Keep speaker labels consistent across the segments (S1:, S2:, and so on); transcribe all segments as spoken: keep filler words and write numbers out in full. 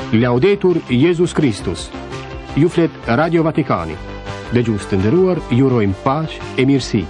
S1: Laudetur Jesus Christus. Ju flet Radio Vatikani. Dëgjues të nderuar, ju urojmë paqë e mirësi.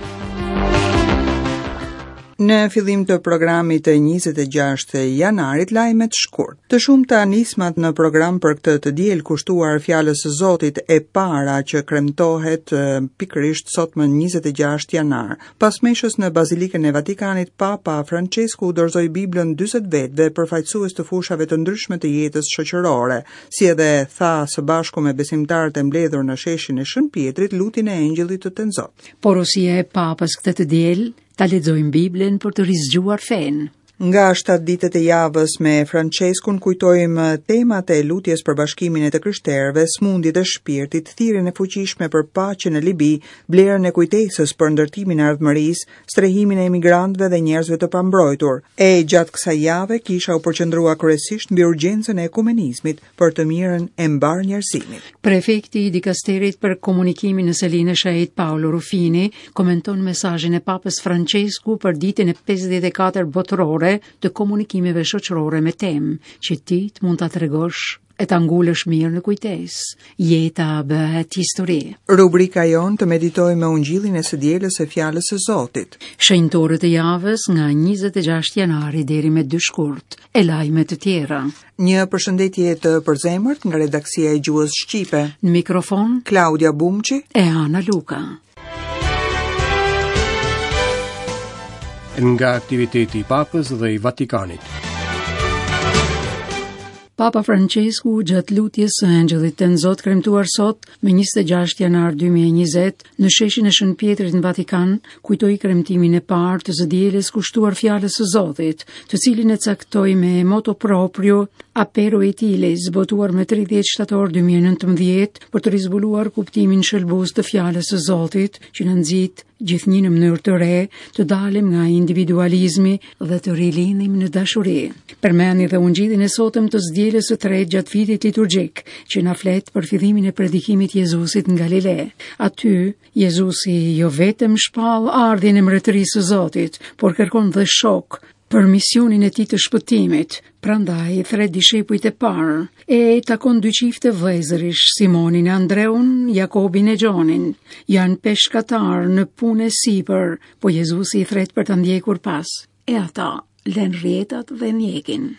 S2: Në fillim të programit të njëzet e gjashtë janarit, lajmet shkurt. Të shumta nismat në program për këtë të diel kushtuar fjalës së Zotit e para që kremtohet pikërisht sot më njëzet e gjashtë janar. Pas meshës në Bazilikën e Vatikanit, Papa Francesku dorëzoi Biblën dyzet vetëve përfaqësues të fushave të ndryshme të jetës shoqërore, si edhe tha së bashku me besimtarët e mbledhur në sheshin e Shën Pjetrit lutjen e Engjëllit të Tënzot.
S3: Porosia e Papës këtë të diel ta lexojmë Biblën për të rizgjuar fen.
S2: Nga shtatë ditët e javës me Franceskun kujtojmë temat e lutjes për bashkimin e të krishterëve, smundjet e shpirtit, thirrjen e fuqishme për paqen në Libi, blerjen e kujtesës për ndërtimin e ardhmërisë, strehimin e emigrantëve dhe njerëzve të pambrojtur. E gjatë kësaj jave kisha u përqendruar kryesisht mbi urgjencën e ekumenizmit për të mirën e mbar njerëzimit.
S3: Prefekti i dikasterit për komunikimin në Selinë Shahid Paolo Rufini komenton mesazhin e Papës Francesku për ditën e pesëdhjetë e katër botërore të komunikimeve shoqërore me temë që ti të mund ta tregosh e ta ngulësh mirë në kujtesë. Jeta bëhet histori.
S2: Rubrika jon të meditojmë me ungjillin e së dielës së fjalës së Zotit.
S3: Shenjtorët e javës nga njëzet e gjashtë janari deri me dy shkurt, e lajme të tjera.
S2: Një përshëndetje të përzemërt nga redaksia e Gjuhës Shqipe.
S3: Në mikrofon
S2: Claudia Bumçi
S3: e Ana Luka.
S1: Nga aktiviteti i Papës dhe i Vatikanit.
S3: Papa Francesku gjatë lutjes së Engjëllit të Nzot kremtuar sot me njëzet e gjashtë janar dy mijë e njëzet në sheshin e Shën Pjetrit në Vatikan, kujtoi kremtimin e parë të së dielës kushtuar fjalës së Zotit, të cilin e caktoi me moto proprio Apero Etiles, zbotuar me tridhjetë shtator dy mijë e nëntëmbëdhjetë për të rizbuluar kuptimin shëlbues të fjalës së Zotit, që na nxit gjithnjë në mënyrë të re, të dalim nga individualizmi dhe të rilindim në dashuri. Përmendni dhe ungjillin e sotëm të së dielës së tretë gjatë vitit liturgjik, që na flet për fillimin e predikimit të Jezusit në Galile. Aty, Jezusi jo vetëm shpall ardhjen e mbretërisë së Zotit, por kërkon dhe shok për misionin e tij të shpëtimit. Prandaj thret dishepujt e parë e takon dy çifte vëllezërish, Simonin e Andreun, Jakobin e Gjonin. Janë peshkatar në punë sipër, po Jezusi i thret për ta ndjekur pas. E ata lën rrjetat dhe ndjekin.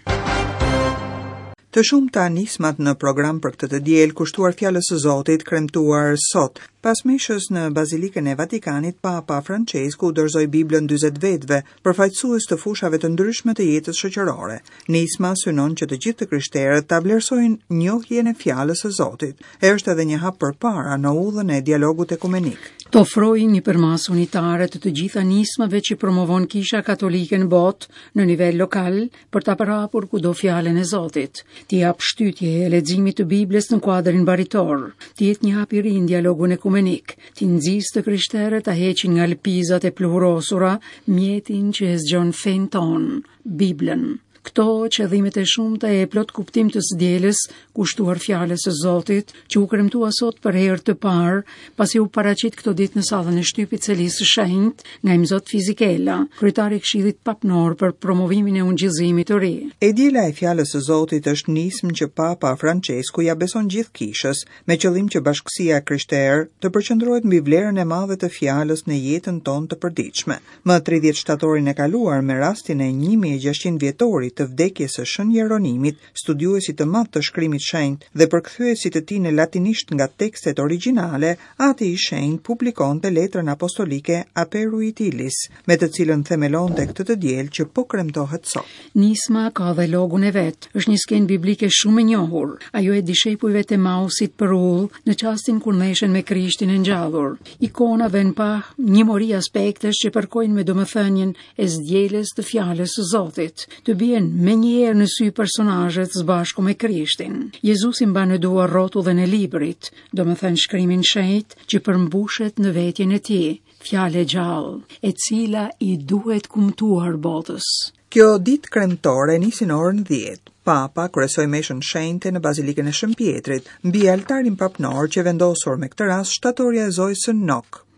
S2: Të shumta nismat në program për këtë të diel kushtuar fjalës së Zotit kremtuar sot. Pas mishës në Bazilikën e Vatikanit, Papa Francesku dorëzoi Biblën dyzet vetëve, përfaqësues të fushave të ndryshme të jetës shoqërore. Nisma synon që të gjithë të krishterët ta vlerësojnë njohjen e fjalës së Zotit. Është edhe një hap përpara në udhën e dialogut ekumenik.
S3: Të ofrojë një përmas unitare të të gjitha nismave që promovon Kisha Katolike në botë në nivel lokal për ta parapur kudo fjalën e Zotit. Të jap shtytje e leximit të Biblës në kuadrin mbaritor, të jetë një hap i ri në dialogun ekumenik, të nxjisë të krishterët ta heqin nga lëpizat e pluhurosura mjetin që e zgjon fen ton, Biblën. Këto qëllimet e shumta e plot kuptim të së dielës kushtuar fjalës së Zotit, që u kremtua sot për herë të parë, pasi u paraqit këto ditë në sallën e shtypit Celisë së Shenjtë nga Imzot Fizikela, kryetari i Këshillit Papnor për promovimin e ungjillëzimit të ri.
S2: E diela e fjalës së Zotit është nismë që Papa Francesku ja beson gjithë kishës, me qëllim që bashkësia krishterë të përqendrohet mbi vlerën e madhe të fjalës në jetën tonë të përditshme. Më tridhjetë shtatorin e kaluar me rastin e një mijë e gjashtëqind vjetorit të vdekjes së Shën Jeronimit, studiuesi të madh të shkrimit shenjtë dhe përkthyesit të tij në latinisht nga tekstet origjinale, ati i shenjtë publikonte letrën apostolike Apero Etilis, me të cilën themelonte këtë të diel që po kremtohet sot.
S3: Nisma ka dhe logun e vet. Është një skenë biblike shumë e njohur, ajo e dishepujve të Emausit për ull në çastin kur ndeshen me Krishtin e ngjallur. Ikona vën pa një mori aspektesh që përkojnë me domethënien e zdjelës të fjalës së Zotit. Të bien me njëherë në sy personazhet së bashku me Krishtin. Jezusi mban në duar rrotullën e librit, domethënë shkrimin shenjtë që përmbushet në vetjen e tij, fjalë gjallë, e cila i duhet kumtuar botës.
S2: Kjo ditë kremtore nisi në orën dhjetë. Papa kryesoi meshën shenjtë në Bazilikën e Shën Pjetrit, mbi altarin papnor që vendosur me këtë rast shtatorja e Zojës së Nok,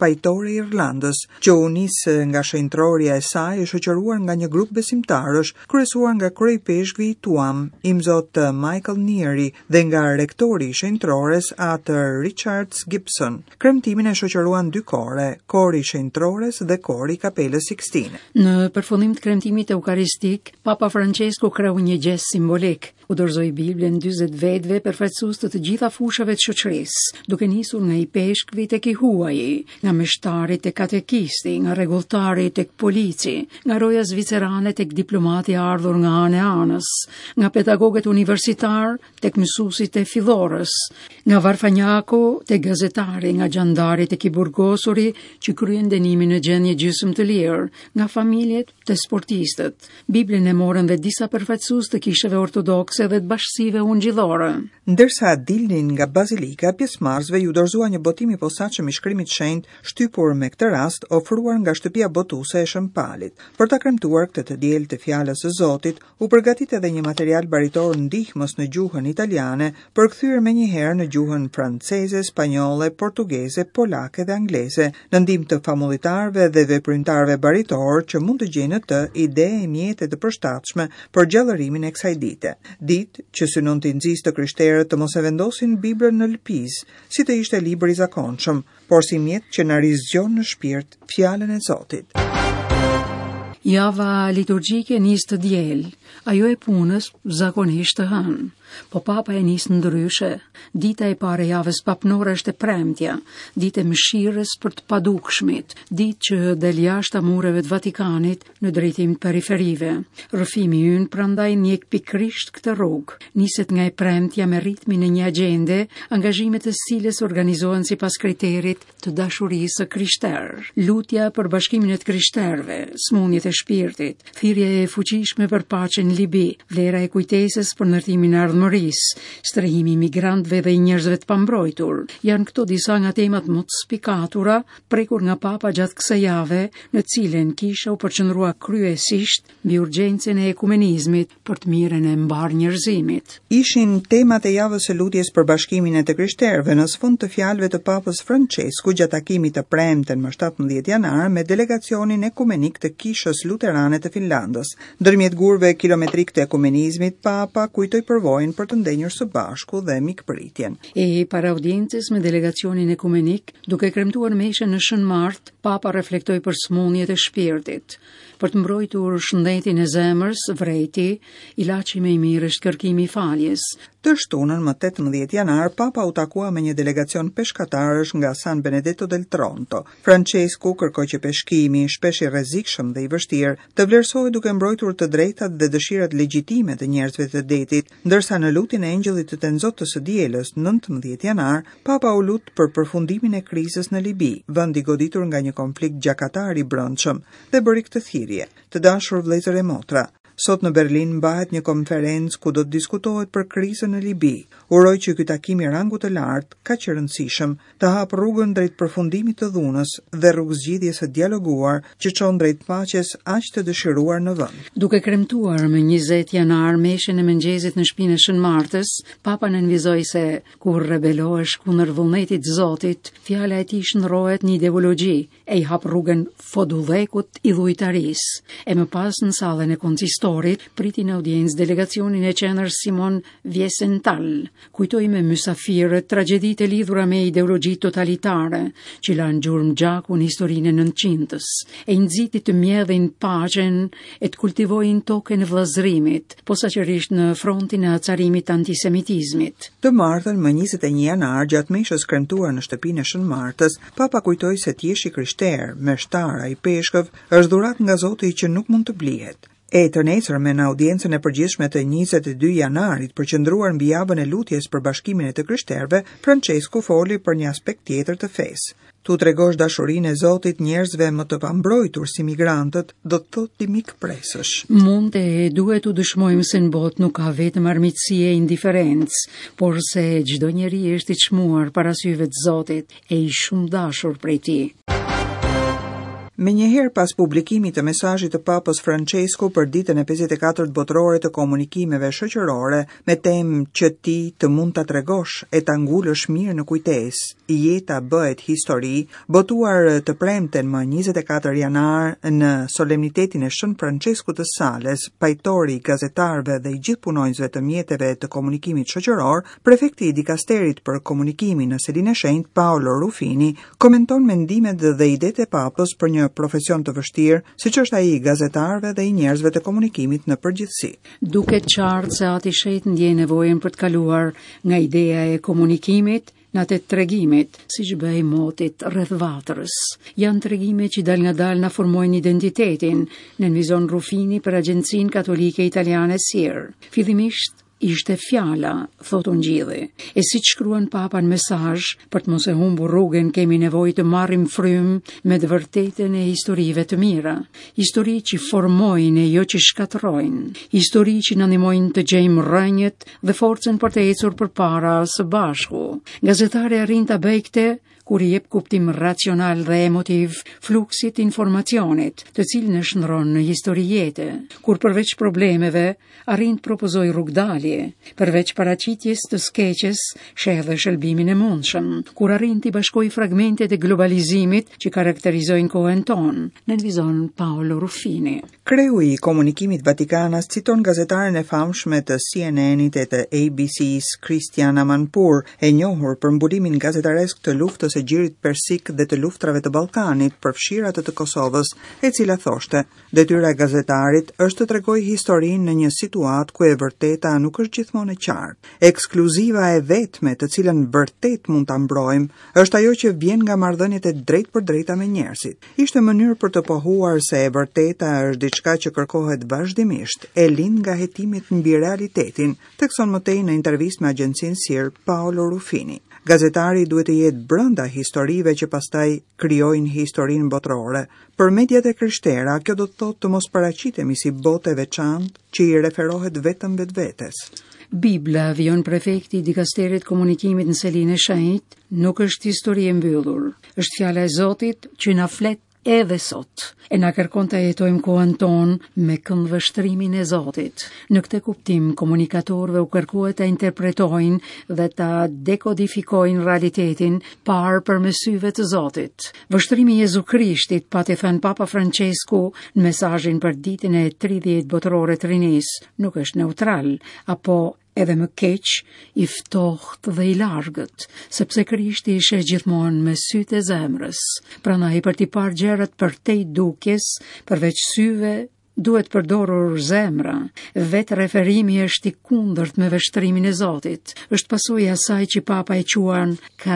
S2: pajtore i Irlandës, që u nis nga shenjtroria e saj e shoqëruar nga një grup besimtarësh, kryesuar nga kryepeshkvi i Tuam, imzot Michael Neary, dhe nga rektori i shenjtrores atë Richard Gibson. Kremtimin e shoqëruan dy kore, kori i shenjtrores dhe kori i Kapelës Sixtine.
S3: Në përfundim të kremtimit eukaristik, Papa Francesco kreu një gest simbolik. U dorëzoi Biblën dyzet vetëve përfaqësues të të gjitha fushave të shoqërisë, duke nisur nga i peshkvi tek i huaji, nga meshtari tek katekisti, nga rregulltari tek polici, nga roja zvicerane tek diplomati ardhur nga ana e anës, nga pedagogët universitar tek mësuesit e fillorës, nga varfanjaku tek gazetari, nga gjandari tek i burgosuri që kryen dënimin në gjendje gjysmë të lirë, nga familjet të sportistët. Biblën e morën dhe disa përfaqësues të kishave ortodokse dhe të bashkësive ungjillore.
S2: Ndërsa dilnin nga bazilika, pjesëmarrësve ju dorëzua një botim i posaçëm i shkrimit shenjtë, shtypur me këtë rast ofruar nga shtëpia botuese e Shëmpalit. Për ta kremtuar këtë të diel të fjalës së Zotit, u përgatit edhe një material baritor ndihmës në gjuhën italiane, përkthyer menjëherë në gjuhën franceze, spanjolle, portugeze, polake dhe angleze, në ndihmë të famullitarëve dhe veprimtarëve baritor që mund të gjejnë të ide e mjete të përshtatshme për gjallërimin e kësaj dite. Ditë që synon të nxisë të krishterët të mos e vendosin Biblën në lëpiz, si të ishte libër i zakonshëm, por si mjet që na rizgjon në shpirt fjalën e Zotit.
S3: Java liturgjike nis të diel, ajo e punës zakonisht të hënë. Po Papa e nis ndryshe. Dita e parë e javës papnore është e premtja, ditë e mëshirës për të padukshmit, ditë që del jashtë mureve të Vatikanit në drejtim të periferive. Rrëfimi ynë prandaj njek pikrisht këtë rrugë. Niset nga e premtja me ritmin e një agjende, angazhimet të cilës organizohen sipas kriterit të dashurisë së krishterë. Lutja për bashkimin e të krishterëve, smundjet e shpirtit, thirrja e fuqishme për paqen në Libi, vlera e kujtesës për ndërtimin e ardhmërisë, strehimi i migrantëve dhe i njerëzve të pambrojtur. Janë këto disa nga temat më të spikatura prekur nga Papa gjatë kësaj jave, në cilën kisha u përqendrua kryesisht mbi urgjencën e ekumenizmit për të mirën e mbar njerëzimit.
S2: Ishin temat e javës së lutjes për bashkimin e të krishterëve në sfond të fjalëve të Papës Francesku gjatë takimit të premten më shtatëmbëdhjetë janar me delegacionin ekumenik të Kishës Luterane të Finlandës. Ndërmjet gurëve kilometrik të ekumenizmit, Papa kujtoi përvojën për të ndenjur së bashku dhe mikpritjen.
S3: E para audiencës me delegacionin ekumenik, duke kremtuar meshën në Shën Mart, Papa reflektoi për smundjet e shpirtit. Për të mbrojtur shëndetin e zemrës, vrejti, ilaçi më i mirë është kërkimi i faljes.
S2: Të shtunën më tetëmbëdhjetë janar, Papa u takua me një delegacion peshkatarësh nga San Benedetto del Tronto. Francesku kërkoi që peshkimi, shpesh i rrezikshëm dhe i vështirë, të vlerësohej duke mbrojtur të drejtat dhe dëshirat legjitime të njerëzve të detit, ndërsa në lutjen e Engjëllit të Tenzotës së dielës, nëntëmbëdhjetë janar, Papa u lut për përfundimin e krizës në Libi, vend i goditur nga një konflikt gjakatar i brendshëm, dhe bëri këtë thirrje: Të dashur vëllezër e motra, sot në Berlin mbahet një konferencë ku do të diskutohet për krizën në Libi. Uroj që ky takim i rangut të lartë, kaq i rëndësishëm, të hap rrugën drejt përfundimit të dhunës dhe rrugëzgjidhjes së dialoguar që çon drejt paqes aq të dëshiruar në vend.
S3: Duke kremtuar më njëzet janar meshën e mëngjesit në shtëpinë e Shën Martës, Papa nënvizoi se kur rebelohesh kundër vullnetit të Zotit, fjala e tij shndrohet në ideologji e i hap rrugën fodullekut i dhujtarisë. E më pas në sallën e konsistorit priti në audiencë delegacionin e qendrës Simon Wiesenthal. Kujtoi me mysafirët tragjeditë e lidhura me ideologji totalitare që lanë gjurmë gjaku në historinë e nëntëqindës, e nxiti të mjedhin paqen e të kultivojnë tokën e vëllazërimit, posaçërisht në frontin e acarimit antisemitizmit.
S2: Të martën më njëzet e një janar, gjatë meshës kremtuar në shtëpinë e Shën Martës, Papa kujtoi se të jesh i krishter, meshtara i peshkëv, është dhuratë nga Zoti që nuk mund të blihet. E të nesërme në audiencën e përgjithshme të njëzet e dy janarit, përqendruar mbi javën e lutjes për bashkimin e të krishterëve, Francesku foli për një aspekt tjetër të fesë. Tu tregosh dashurinë e Zotit njerëzve më të pambrojtur si migrantët, do të thotë ti mikpresësh.
S3: Mund e duhet u dëshmojmë se në botë nuk ka vetëm armiqësi e indiferencë, por se çdo njeri është i çmuar para syve të Zotit e i shumë dashur prej tij.
S2: Me njëherë pas publikimit të mesazhit të Papës Francesco për ditën e pesëdhjetë e katërt botërore të komunikimeve shoqërore me temë që ti të mund ta tregosh e ta ngulësh mirë në kujtesë, jeta bëhet histori, botuar të premten më njëzet e katër janar në solemnitetin e Shën Francesku të Sales, pajtori i gazetarëve dhe i gjithë punonjësve të mjeteve të komunikimit shoqëror, prefekti i dikasterit për komunikimin në Selinë e Shenjtë, Paolo Rufini, komenton mendimet dhe idetë e Papës për një profesion të vështirë, siç është ai i gazetarëve dhe i njerëzve të komunikimit në përgjithësi.
S3: Duket qartë se ati shet ndjen nevojën për të kaluar nga ideja e komunikimit në atë tregimit, siç bëi motit rreth vatrës. Janë tregime që dal nga dal na formojnë identitetin, nënvizon Rufini për Agjencinë Katolike Italiane S I R. Fillimisht ishte fjala, thot Ungjilli. E si që shkruan Papa në mesazh, për të mos e humbur rrugën, kemi nevojë të marrim frym me të vërtetën e historive të mira. Histori që formojnë e jo që shkatërrojnë. Histori që na ndihmojnë të gjejmë rrënjët dhe forcën për të ecur përpara së bashku. Gazetari arrin ta bëjë këtë kur i jep kuptim racional dhe emotiv fluksit informacionit, të cilin e shndron në histori jete, kur përveç problemeve arrin të propozoj rrugdalje, përveç paraqitjes të skeqes, sheh dhe shëlbimin e mundshëm, kur arrin të bashkoj fragmentet e globalizimit që karakterizojnë kohën tonë, nënvizon Paolo Rufini.
S2: Kreu i komunikimit Vatikanas citon gazetaren e famshme të C N N-it e të A B C-s Christiane Amanpour, e njohur për mbulumin gazetaresk të luftës e gjirit persik dhe të luftrave të Ballkanit për fshirat të Kosovës, e cila thoshte: detyra e gazetarit është të tregojë historinë në një situatë ku e vërteta nuk është gjithmonë e qartë. Ekskluziva e vetme të cilën vërtet mund ta mbrojmë është ajo që vjen nga marrëdhëniet e drejtë për drejta me njerëzit. Ishte mënyrë për të pohuar se e vërteta është diçka që kërkohet vazhdimisht, e lind nga hetimit mbi realitetin, thekson mëtej në intervistë me agjencinë S I R Paolo Rufini. Gazetari duhet të jetë brenda historive që pastaj krijojnë historinë botërore. Për mediat e krishtera, kjo do të thotë të mos paraqitemi si botë e veçantë që i referohet vetëm vetvetes.
S3: Bibla, vion prefekti i dikasterit komunikimit në Selinë e Shenjtë, nuk është histori e mbyllur. Është fjala e Zotit që na flet edhe sot, e na kërkon të jetojmë kohën tonë me këndvështrimin e Zotit. Në këtë kuptim, komunikatorëve u kërkohet të interpretojnë dhe të dekodifikojnë realitetin parë për me syve të Zotit. Vështrimi i Jezu Krishtit, pati thënë Papa Francesku në mesazhin për ditën e tridhjetë botërore të rinisë, nuk është neutral, apo edhe më keq, i ftohtë dhe i largët, sepse Krishti ishte gjithmonë me sytë e zemrës. Prandaj për t'i parë gjërat për te i dukjes, përveç syve, duhet përdorur zemra. Vetë referimi është i kundërt me vështrimin e Zotit. Është pasojë asaj që Papa e quan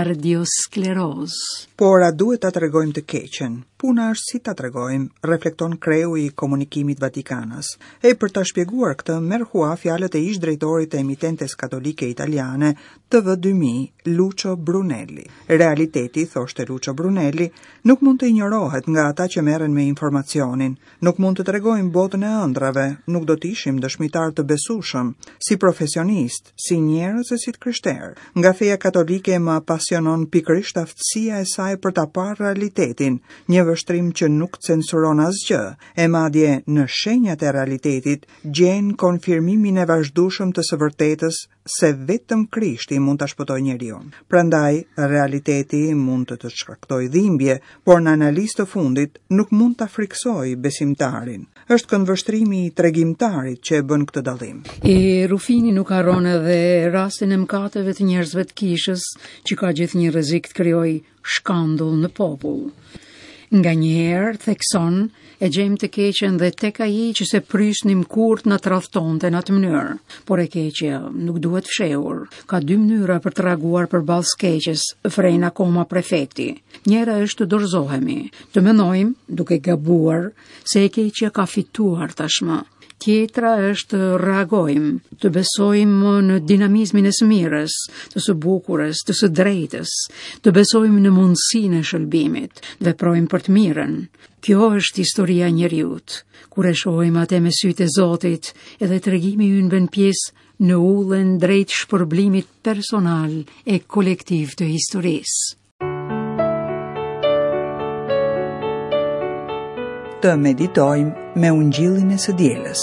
S3: kardiosklerozë.
S2: Por a duhet ta tregojmë të keqen? Puna është si ta tregojmë, reflekton kreu i komunikimit Vatikanas. E për ta shpjeguar këtë, merr hua fjalët e ish drejtorit të emitentes katolike italiane T V dy mijë, Lucio Brunelli. Realiteti, thoshte Lucio Brunelli, nuk mund të injorohet nga ata që merren me informacionin. Nuk mund të tregojmë botën e ëndrave, nuk do të ishim dëshmitar të besueshëm, si profesionist, si njerëz e si të krishterë. Nga feja katolike më pasionon pikërisht aftësia e saj për ta parë realitetin, një vështrim që nuk censuron asgjë, e madje në shenjat e realitetit gjen konfirmimin e vazhdueshëm të së vërtetës se vetëm Krishti mund ta shpëtojë njeriu. Prandaj, realiteti mund të të shkaktojë dhimbje, por në analizë të fundit nuk mund ta friksojë besimtarin. Është këndvështrimi i tregimtarit që e bën këtë dallim.
S3: E Rufini nuk harron edhe rastin e mëkateve të njerëzve të kishës, që ka gjithnjë rrezik të krijojë shkandull në popull. Nga njerë, thekson, e gjejmë të keqen dhe tek ai që se prysnim kurt në tradhtonte në atë mënyrë. Por e keqja nuk duhet fshehur. Ka dy mënyra për të reaguar përballë skeqes, fren akoma prefekti. Njëra është të dorëzohemi, të mendojmë, duke gabuar, se e keqja ka fituar tashmë. Tjetra është të reagojmë, të besojmë në dinamizmin e së mirës, të së bukurës, të së drejtës, të besojmë në mundësinë e shëlbimit, të veprojmë për të mirën. Kjo është historia e njeriut. Kur e shohim atë me sytë e Zotit, edhe tregimi ynë bën pjesë në udhën drejt shpërblimit personal e kolektiv të historisë.
S2: Të meditojmë me Ungjillin e së dielës.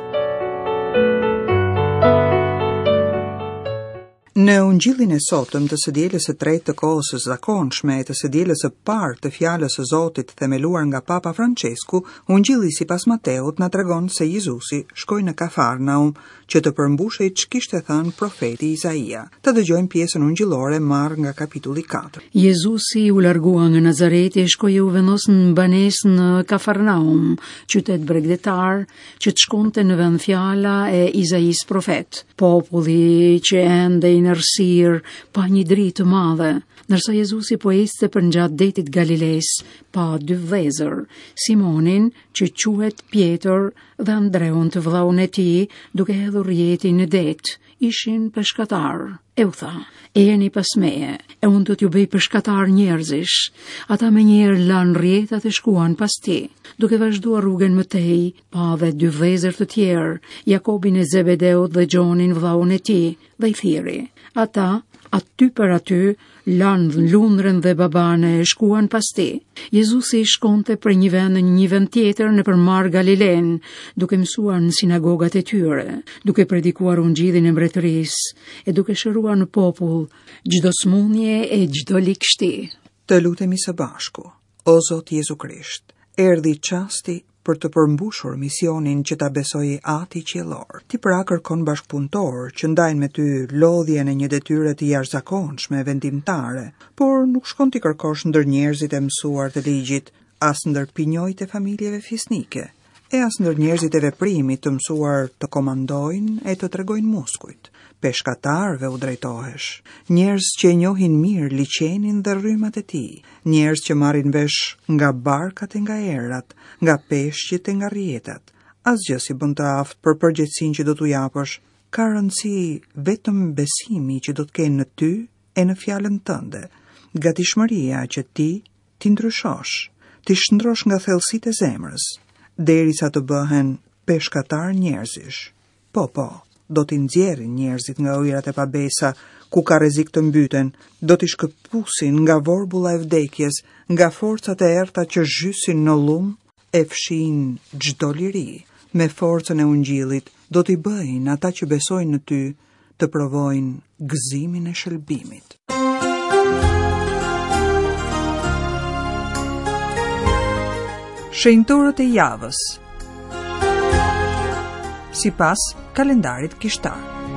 S2: Në Ungjillin e sotëm të së dielës së tretë të kohës së zakonshme e të së dielës së parë të fjalës së Zotit themeluar nga Papa Francesku, Ungjilli sipas Mateut na tregon se Jezusi shkoi në Kafarnaum që të përmbushej ç'kishte thënë profeti Izaia. Të dëgjojmë pjesën ungjillore marrë nga kapitulli katër.
S3: Jezusi u largua nga Nazareti e shkoi u vendos në banesë në Kafarnaum, qytet bregdetar që të shkonte në vend fjala e Izais profet. Populli që ende i nërsir pa një dritë të madhe, nërsa Jezusi po ecte për gjatë detit Galiles, pa dy vëllezër, Simonin që quhet Pjetër dhe Andreun të vllaun e tij, duke hedhur rjetin në det. Ishin peshkatar. E u tha: "Ejeni pas meje, e unë do t'ju bëj peshkatar njerëzish." Ata me njerë lanë rjetat e shkuan pas ti. Duke vazhduar rrugën mëtej, pa dhe dy vëllezër të tjerë, Jakobin e Zebedeut dhe Gjonin vllaun e tij, dhe i thiri. Ata, aty për aty, lanë lundrën dhe babane e shkuan pas ti. Jezusi shkonte për një vend në një vend tjetër në përmar Galilen, duke mësuar në sinagogat e tyre, duke predikuar ungjillin e mbretërisë e duke shëruar në popull çdo smundje e çdo likështi.
S2: Të lutemi së bashku. O Zot Jezu Krisht, erdhi çasti për të përmbushur misionin që ta besoi Ati qiellor. Ti pra kërkon bashkpunëtor që ndajnë me ty lodhjen e një detyre të jashtëzakonshme vendimtare, por nuk shkon ti kërkosh ndër njerëzit e mësuar të ligjit, as ndër pinjojt e familjeve fisnike, e as ndër njerëzit e veprimit të mësuar të komandojnë e të tregojnë muskujt. Peshkatarve u drejtohesh, njerëz që e njohin mirë liçenin dhe rrymat e tij, njerëz që marrin vesh nga barkat e nga erat, nga peshqit e nga rrjetat. Asgjë si bën të aftë për përgjegjësinë që do t'u japësh, ka rëndësi vetëm besimi që do të kenë në ty e në fjalën tënde, gatishmëria që ti ti ndryshosh, ti shndrosh nga thellësitë e zemrës, derisa të bëhen peshkatar njerëzish. Po, po. Do t'i nxjerrin njerëzit nga ujërat e pabesa, ku ka rrezik të mbyten, do t'i shkëpusin nga vorbulla e vdekjes, nga forcat e errta që zhysin në lum, e fshin çdo liri. Me forcën e ungjillit do t'i bëjnë ata që besojnë në ty të provojnë gëzimin e shëlbimit. Shenjtorët e javës. Sipas kalendarit kishtar.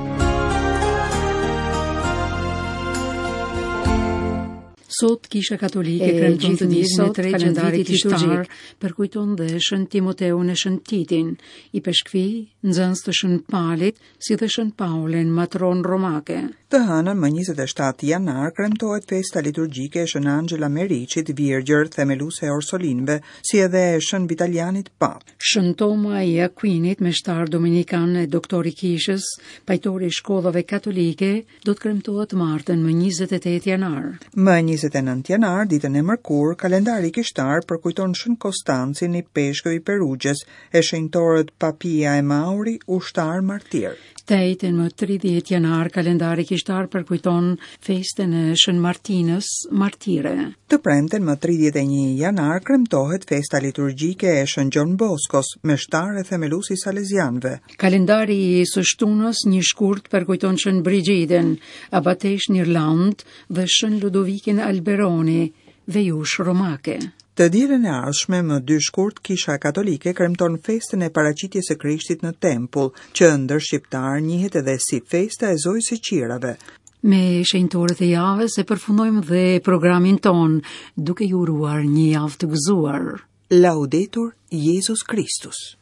S3: Sot Kisha Katolike kremton të dielën e tretë kalendarit kishtar, përkujton dhe Shën Timoteun e Shën Titin, i peshkvi, nxënës të Shën Palit, si dhe Shën Paulin, matron romake.
S2: Të hënën më njëzet e shtatë janar kremtohet festa liturgjike e Shën Angela Mericit, Virgjër, themeluese e Orsolinëve, si edhe e Shën Vitalianit Pap.
S3: Shën Toma i Aquinit, meshtar dominikan e doktori Kishës, pajtori i shkollave katolike, do të kremtohet martën më njëzet e tetë janar.
S2: Më njëzet e nëntë janar, ditën e mërkur, kalendari kishtar përkujton Shën Konstancin i peshkëve i Perugjes, e shenjtorët Papia e Mauri, ushtar martir.
S3: Të njëjtën më tridhjetë janar, kalendari kishtar përkujton festën e Shën Martinës, martire.
S2: Të premten më tridhjetë e një janar kremtohet festa liturgjike e Shën Gjon Boskos, meshtar e themeluesi i Salesianëve.
S3: Kalendari i së shtunës një shkurt përkujton Shën Brigiden, abatesh në Irlandë, dhe Shën Ludovikin Alberoni, vejush romake.
S2: Të dielën e ardhshme më dy shkurt Kisha Katolike kremton festën e paraqitjes së Krishtit në tempull, që ndër shqiptar njihet edhe si festa e Zojës së Qirave.
S3: Me shenjtorët e javës e përfundojmë dhe programin ton, duke ju uruar një javë të gëzuar.
S2: Laudetur Jesus Christus.